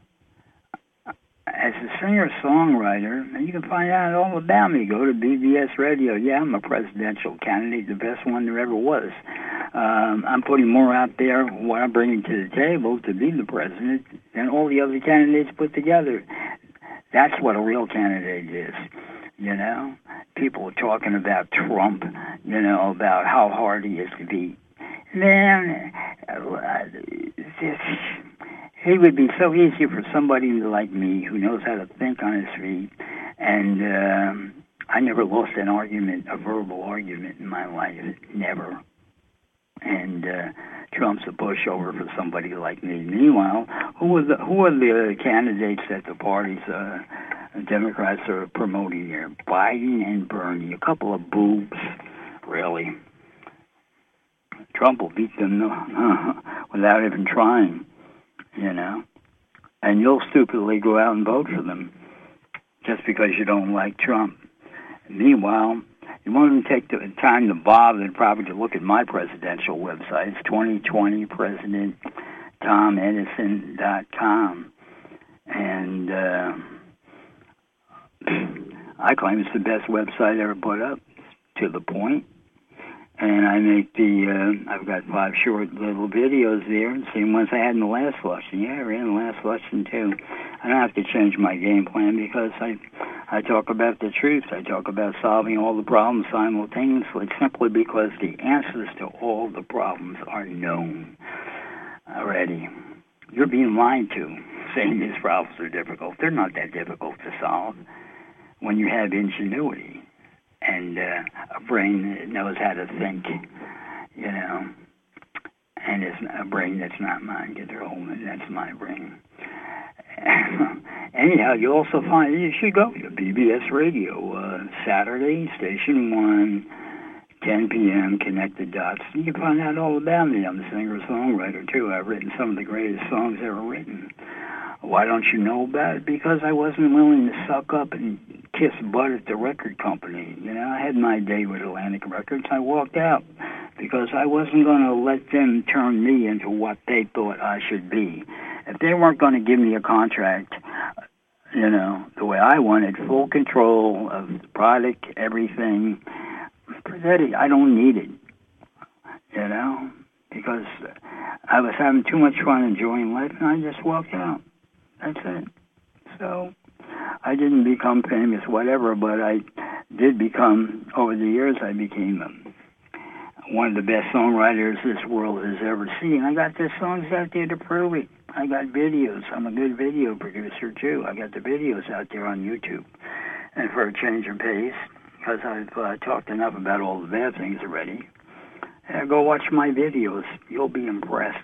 As a singer-songwriter, you can find out all about me. Go to BBS Radio. Yeah, I'm a presidential candidate, the best one there ever was. I'm putting more out there, what I'm bringing to the table to be the president, than all the other candidates put together. That's what a real candidate is, you know? People are talking about Trump, you know, about how hard he is to beat. Man, he would be so easy for somebody like me who knows how to think on his feet and I never lost an argument, a verbal argument in my life, never. And Trump's a pushover for somebody like me. Meanwhile, who are the candidates that the parties, Democrats are promoting here? Biden and Bernie, a couple of boobs, really. Trump will beat them without even trying, you know. And you'll stupidly go out and vote for them just because you don't like Trump. Meanwhile, you won't even take the time to bother probably to look at my presidential website. It's 2020presidenttomedicine.com. And I claim it's the best website ever put up, to the point. And I make I've got 5 short little videos there, same ones I had in the last election. Yeah, I ran the last election too. I don't have to change my game plan because I talk about the truth. I talk about solving all the problems simultaneously, simply because the answers to all the problems are known already. You're being lied to, saying these problems are difficult. They're not that difficult to solve when you have ingenuity and a brain that knows how to think, you know, and it's a brain that's not mind control, and that's my brain. Anyhow, you also find, you should go to BBS Radio, Saturday, Station 1, 10 p.m., Connect the Dots. You can find out all about me. I'm a singer-songwriter, too. I've written some of the greatest songs ever written. Why don't you know about it? Because I wasn't willing to suck up and kiss butt at the record company. You know, I had my day with Atlantic Records. I walked out because I wasn't going to let them turn me into what they thought I should be. If they weren't going to give me a contract, you know, the way I wanted, full control of the product, everything, forget it. I don't need it, you know, because I was having too much fun enjoying life, and I just walked out. That's it. So I didn't become famous, whatever, but I did become, over the years, I became one of the best songwriters this world has ever seen. I got the songs out there to prove it. I got videos. I'm a good video producer, too. I got the videos out there on YouTube. And for a change of pace, because I've talked enough about all the bad things already, go watch my videos. You'll be impressed.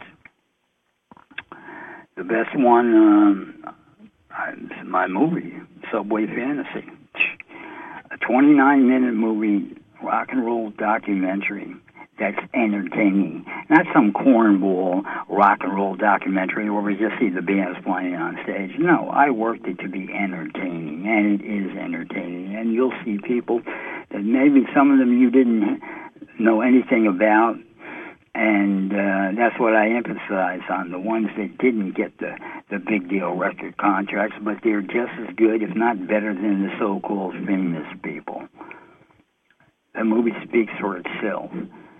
The best one, my movie, Subway Fantasy. A 29-minute movie, rock and roll documentary that's entertaining. Not some cornball rock and roll documentary where we just see the bands playing on stage. No, I worked it to be entertaining, and it is entertaining. And you'll see people that maybe some of them you didn't know anything about, and that's what I emphasize on, the ones that didn't get the big deal record contracts, but they're just as good, if not better, than the so-called famous people. The movie speaks for itself.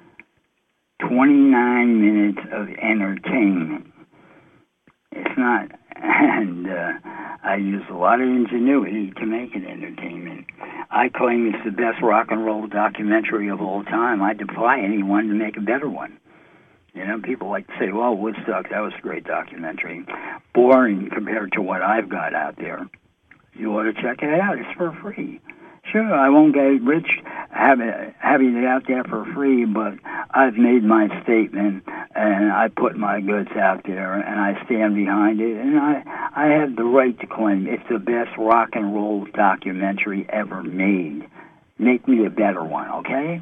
29 minutes of entertainment. It's not, and I use a lot of ingenuity to make it entertainment. I claim it's the best rock and roll documentary of all time. I defy anyone to make a better one. You know, people like to say, well, Woodstock, that was a great documentary. Boring compared to what I've got out there. You ought to check it out. It's for free. Sure, I won't get rich having it out there for free, but I've made my statement, and I put my goods out there, and I stand behind it, and I have the right to claim it's the best rock and roll documentary ever made. Make me a better one, okay?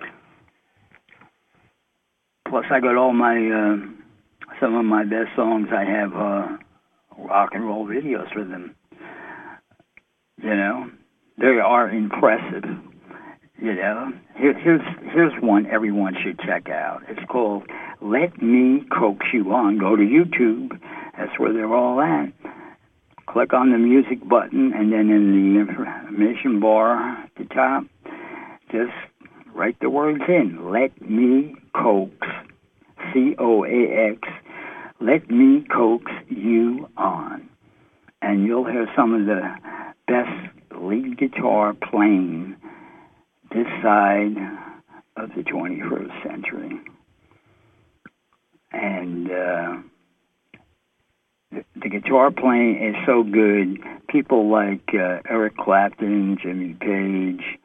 Plus, I got all my, some of my best songs, I have rock and roll videos for them. You know? They are impressive, you know. Here's one everyone should check out. It's called Let Me Coax You On. Go to YouTube. That's where they're all at. Click on the music button, and then in the information bar at the top, just write the words in. Let me coax, C-O-A-X. Let me coax you on. And you'll hear some of the best lead guitar playing this side of the 21st century. And the guitar playing is so good, people like Eric Clapton, Jimmy Page,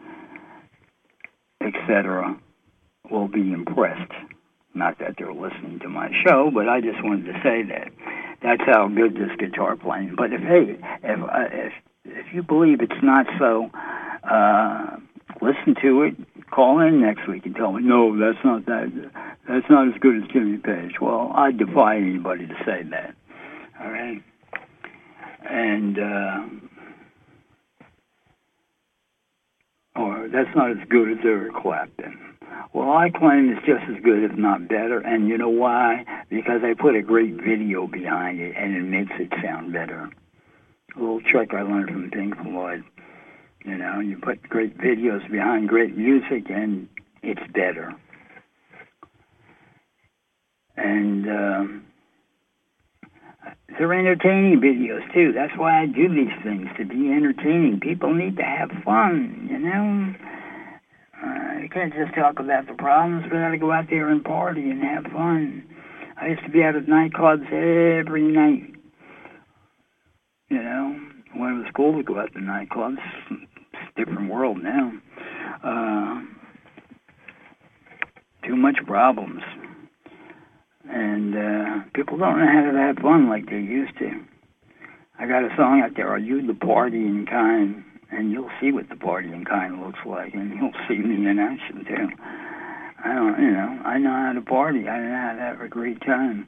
etc., will be impressed. Not that they're listening to my show, but I just wanted to say that. That's how good this guitar playing. But if you believe it's not so, listen to it. Call in next week and tell me, no, that's not as good as Jimmy Page. Well, I defy anybody to say that. All right? And, or that's not as good as Eric Clapton. Well, I claim it's just as good, if not better. And you know why? Because I put a great video behind it, and it makes it sound better. A little trick I learned from Pink Floyd. You know, you put great videos behind great music, and it's better. And they're entertaining videos, too. That's why I do these things, to be entertaining. People need to have fun, you know? You can't just talk about the problems. We got to go out there and party and have fun. I used to be out at nightclubs every night. You know, when it was cool to go out to nightclubs. It's a different world now. Too much problems. And people don't know how to have fun like they used to. I got a song out there, Are You the Partying Kind? And you'll see what the partying kind looks like, and you'll see me in action, too. I know how to party. I know how to have a great time.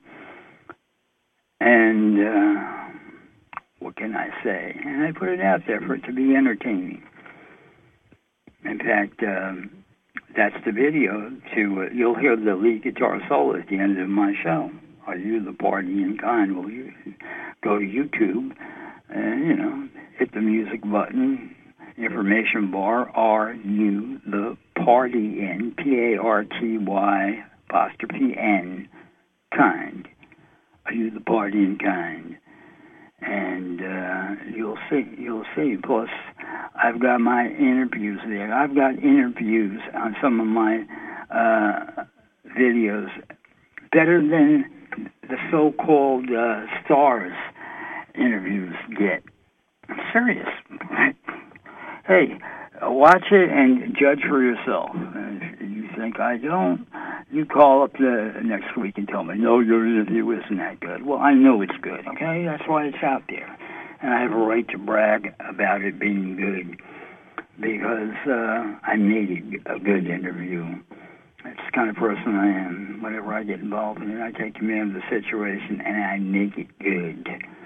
And what can I say? And I put it out there for it to be entertaining. In fact, that's the video to, you'll hear the lead guitar solo at the end of my show. Are You the Partying Kind? Well, you go to YouTube and, hit the music button, information bar, Are You the Partying, P-A-R-T-Y apostrophe N, kind. Are You the Partying Kind? And you'll see. Plus, I've got my interviews there. I've got interviews on some of my videos better than the so-called stars interviews get. I'm serious. Hey, watch it and judge for yourself. And if you think I don't, you call up the next week and tell me, no, your interview isn't that good. Well, I know it's good, okay? That's why it's out there. And I have a right to brag about it being good because I made a good interview. That's the kind of person I am. Whenever I get involved in it, I take command of the situation and I make it good.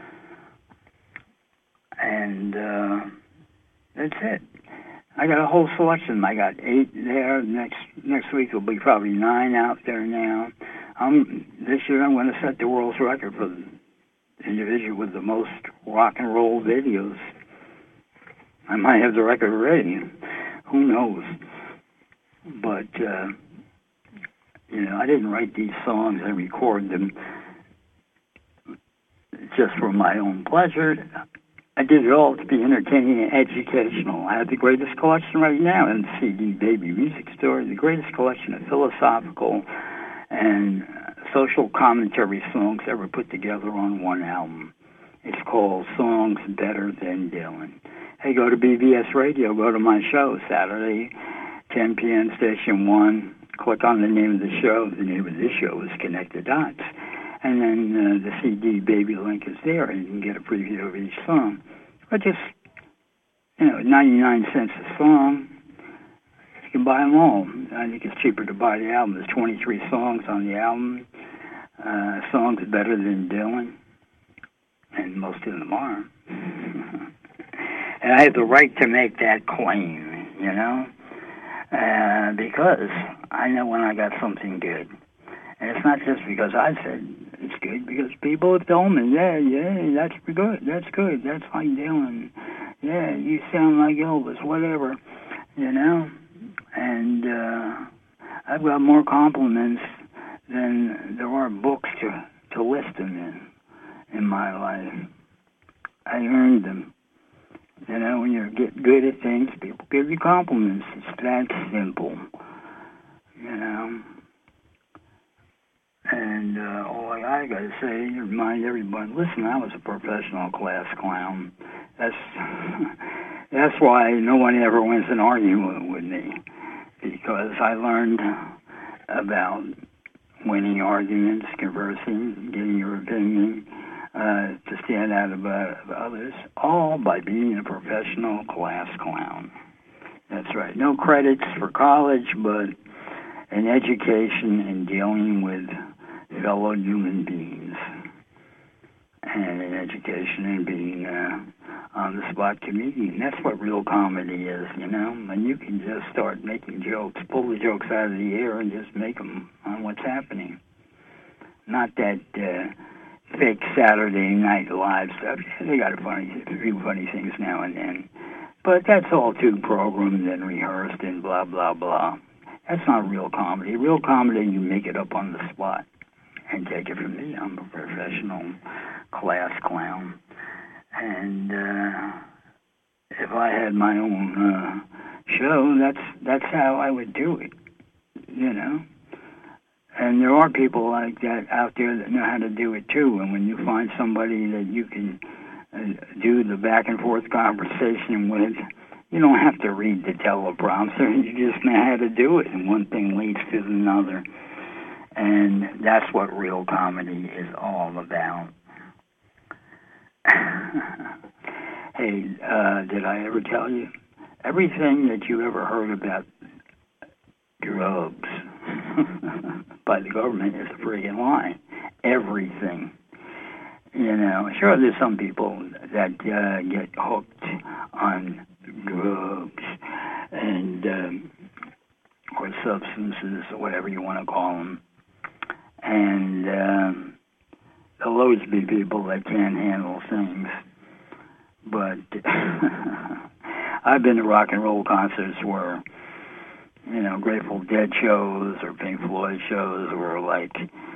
And that's it. I got a whole selection. I got 8 there. Next week will be probably 9 out there now. This year I'm going to set the world's record for the individual with the most rock and roll videos. I might have the record already. Who knows? But, I didn't write these songs. I record them just for my own pleasure. I did it all to be entertaining and educational. I have the greatest collection right now in the CD Baby Music Store, the greatest collection of philosophical and social commentary songs ever put together on one album. It's called Songs Better Than Dylan. Hey, go to BBS Radio, go to my show, Saturday, 10 p.m., Station 1. Click on the name of the show. The name of this show is Connect the Dots. And then the CD Baby link is there, and you can get a preview of each song. But just, 99 cents a song, you can buy them all. I think it's cheaper to buy the album. There's 23 songs on the album. Songs Better Than Dylan, and most of them are. And I have the right to make that claim, because I know when I got something good. And it's not just because I said it's good, because people have told me, yeah, that's good, that's like Dylan. Yeah, you sound like Elvis, whatever, And I've got more compliments than there are books to list them in my life. I earned them. When you get good at things, people give you compliments. It's that simple, And all I got to say, remind everybody, listen, I was a professional class clown, That's that's why no one ever wins an argument with me, because I learned about winning arguments, conversing, getting your opinion, to stand out above others, all by being a professional class clown. That's right. No credits for college, but an education in dealing with fellow human beings, and an education in being on-the-spot comedian. That's what real comedy is, you know? And you can just start making jokes, pull the jokes out of the air and just make them on what's happening. Not that fake Saturday Night Live stuff. They got a few funny things now and then. But that's all too programmed and rehearsed and blah, blah, blah. That's not real comedy. Real comedy, you make it up on the spot. And take it from me, I'm a professional class clown. And if I had my own show, that's how I would do it, you know? And there are people like that out there that know how to do it too. And when you find somebody that you can do the back and forth conversation with, you don't have to read the teleprompter. You just know how to do it, and one thing leads to another. And that's what real comedy is all about. Hey, did I ever tell you? Everything that you ever heard about drugs by the government is a friggin' lie. Everything. You know, sure, there's some people that get hooked on drugs and or substances or whatever you want to call them. And there'll always be people that can't handle things. But I've been to rock and roll concerts where, you know, Grateful Dead shows or Pink Floyd shows were like,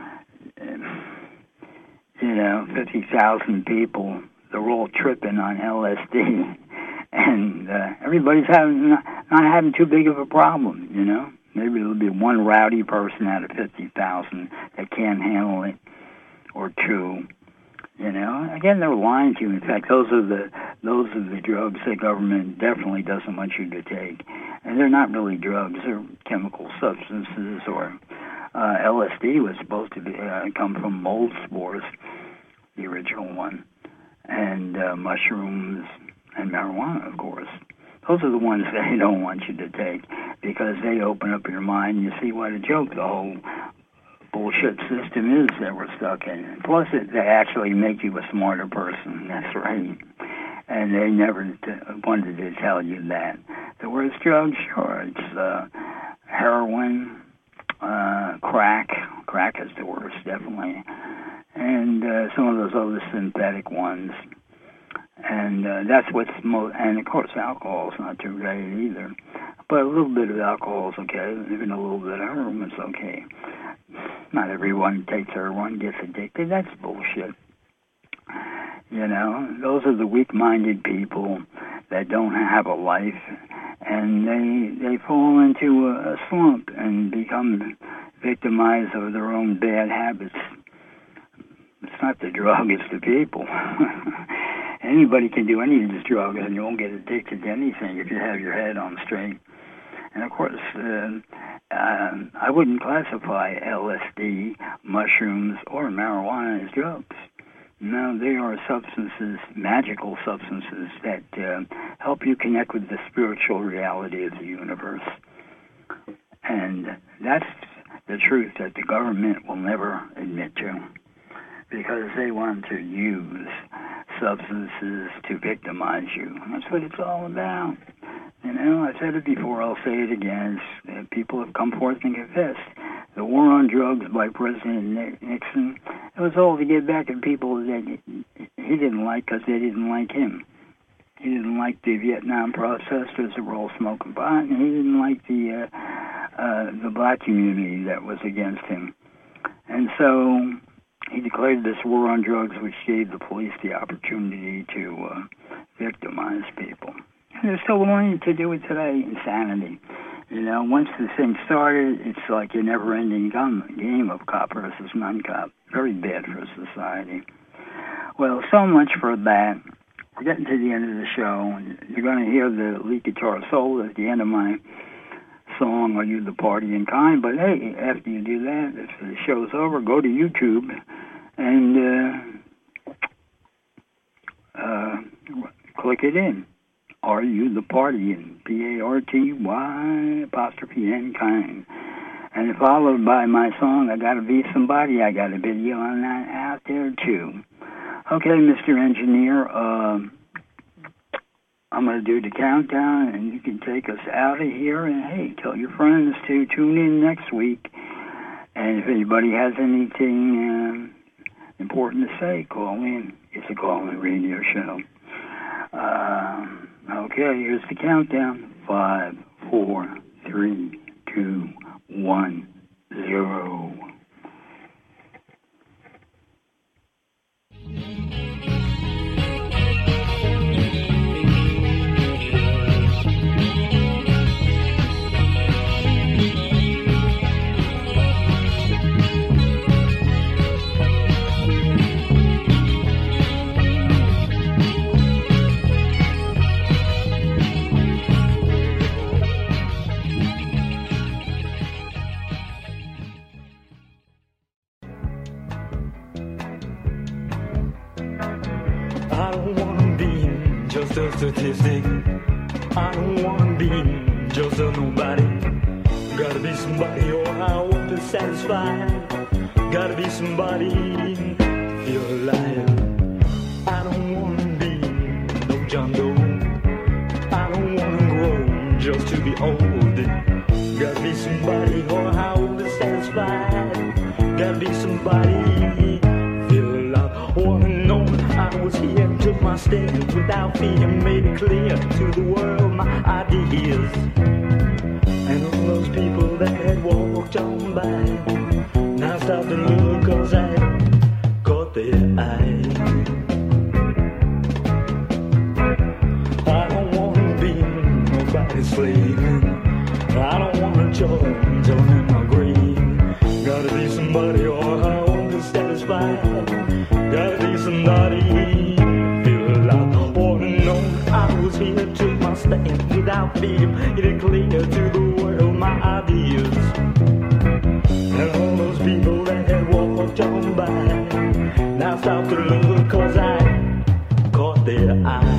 you know, 50,000 people. They're all tripping on LSD. And everybody's not having too big of a problem, you know. Maybe there'll be one rowdy person out of 50,000 that can't handle it, or two. You know, again, they're lying to you. In fact, those are the drugs the government definitely doesn't want you to take, and they're not really drugs. They're chemical substances. Or LSD was supposed to be come from mold spores, the original one, and mushrooms and marijuana, of course. Those are the ones they don't want you to take, because they open up your mind and you see what a joke the whole bullshit system is that we're stuck in. Plus, they actually make you a smarter person. That's right. And they never wanted to tell you that. The worst drugs, sure, it's heroin, crack. Crack is the worst, definitely. And some of those other synthetic ones. And that's what's most, and of course alcohol's not too great either. But a little bit of alcohol's okay, even a little bit of heroin's okay. Not everyone takes heroin, gets addicted. That's bullshit. You know, those are the weak-minded people that don't have a life, and they fall into a slump and become victimized of their own bad habits. It's not the drug, it's the people. Anybody can do any of these drugs, and you won't get addicted to anything if you have your head on straight. And of course, I wouldn't classify LSD, mushrooms, or marijuana as drugs. No, they are substances, magical substances that help you connect with the spiritual reality of the universe. And that's the truth that the government will never admit to, because they want to use substances to victimize you. That's what it's all about. You know, I've said it before, I'll say it again. People have come forth and confessed. The war on drugs by President Nixon, it was all to get back at people that he didn't like because they didn't like him. He didn't like the Vietnam protesters that were all smoking pot, and he didn't like the black community that was against him. And so he declared this war on drugs, which gave the police the opportunity to victimize people. And they're still willing to do it today. Insanity. You know, once the thing started, it's like a never-ending game of cop versus non-cop. Very bad for society. Well, so much for that. we're getting to the end of the show, and you're going to hear the lead guitar solo at the end of my song, Are You the Partying Kind? But hey, after you do that, if the show's over, go to YouTube and click it in. Are You the Partying? PARTY''N kind. And followed by my song, I Gotta Be Somebody. I got a video on that out there too. Okay, Mr. Engineer, I'm going to do the countdown, and you can take us out of here. And, hey, tell your friends to tune in next week. And if anybody has anything important to say, call in. It's a call-in radio show. Okay, here's the countdown. 5, 4, 3, 2, 1, 0. I don't wanna be just a statistic. I don't wanna be just a nobody. Gotta be somebody or I won't be satisfied. Gotta be somebody, feel alive. I don't wanna be no John Doe. I don't wanna grow just to be old. Gotta be somebody or I won't be satisfied. Gotta be somebody, feel alive. Wanna know I was here, took my stand without fear, made it clear to the world my ideas. And all those people that had walked on by now stop to look, cause I caught their eye. I don't wanna be nobody's slave. I don't wanna join in my grave. Gotta be somebody or I won't be satisfied. Gotta be somebody, feel alive. Wanna know I was here, took my stand without fear, made it clear to the world my ideas. And all those people that had walked on by now stop to look, cause I caught their eye.